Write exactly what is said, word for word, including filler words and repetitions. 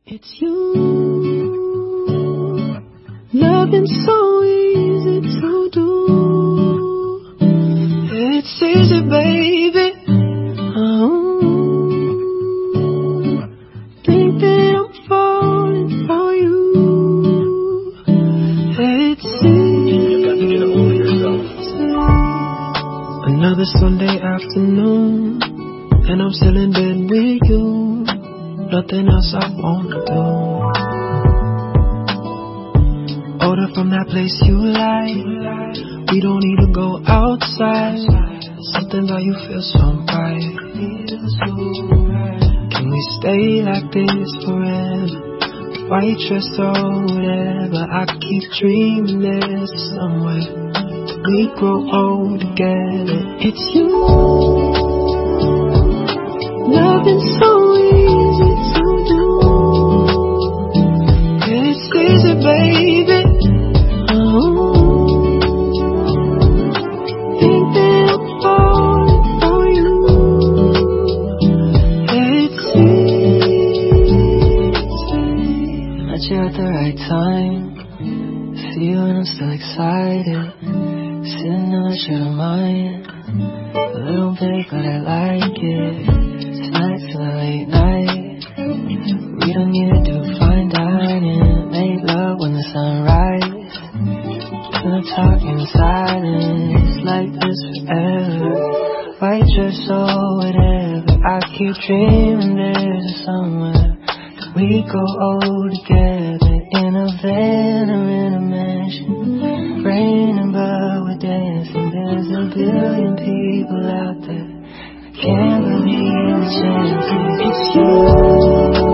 It's you. Loving so easy to do. It's easy, baby. Oh. Think that I'm falling for you. It's easy. Another Sunday afternoon, and I'm still in bed with you. Nothing else I wanna do. Order from that place you like. We don't need to go outside. Something about you feels so right. Can we stay like this forever? White dress or whatever. I keep dreaming there's somewhere we grow old together. It's you. Loving so easy to do. It's easy, baby. Oh. Think that I'm falling for you. It's easy. Met you at the right time. See you and I'm still excited. Sitting in the shade of mine. A little bit, but I like it. Tonight's a late night. We don't need to do fine dining. Make love when the sun rises. Gonna talk in silence like this forever. White dress or whatever. I keep dreaming there's somewhere that we grow old together. In a van or in a mansion. Raining but we're dancing. There's a billion people out there. Can't believe the chances. It's you.